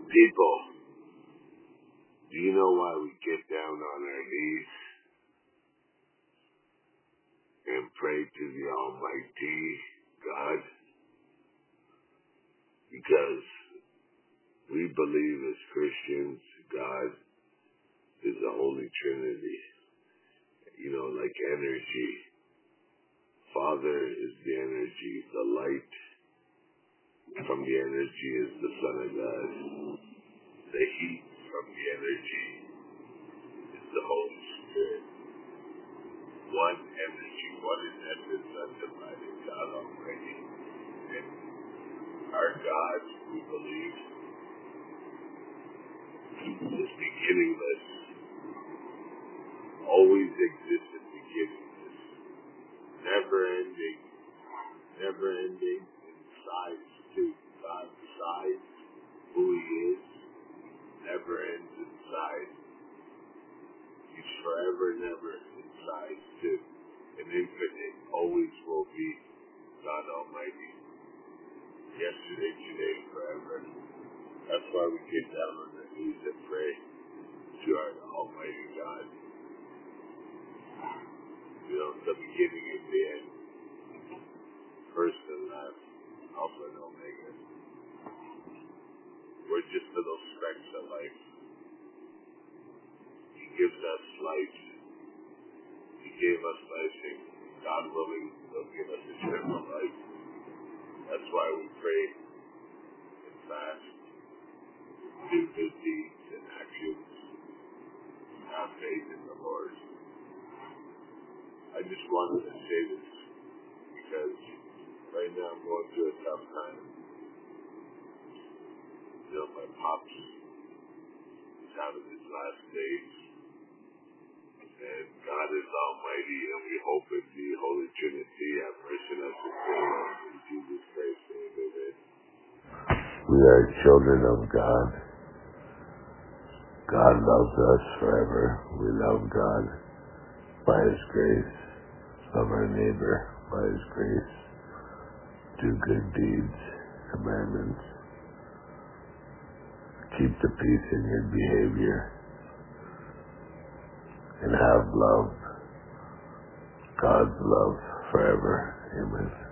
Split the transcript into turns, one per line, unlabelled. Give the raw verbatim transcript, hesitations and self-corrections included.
People, do you know why we get down on our knees and pray to the Almighty God? Because we believe as Christians, God is the Holy Trinity. You know, like energy. Father is the energy. The light from the energy is the Son of God. The heat from the energy is the Holy Spirit. One energy, one in essence, undivided, God Almighty. And our God, we believe, is beginningless, always existed beginningless, never ending, never ending in size too. God decides who He is, never ends in size. He's forever, never in size too. And infinite, always will be God Almighty. Yesterday, today, forever. That's why we get down on our knees and pray to our Almighty God. You know, the beginning and the end. First and last. Alpha and Omega. We're just little specks of life. He gives us life. He gave us life, and God willing, He'll give us eternal life. That's why we pray and fast, do good deeds and actions, have faith in the Lord. I just wanted to say this because right now I'm going through a tough time. You know, my pops is out of his last days. And God is Almighty, and we hope in the Holy Trinity have mercy on us and save us. In Jesus Christ, amen. We are children of God. God loves us forever. We love God by His grace. Love our neighbor by His grace. Do good deeds, commandments. Keep the peace in your behavior. And have love, God's love forever. Amen.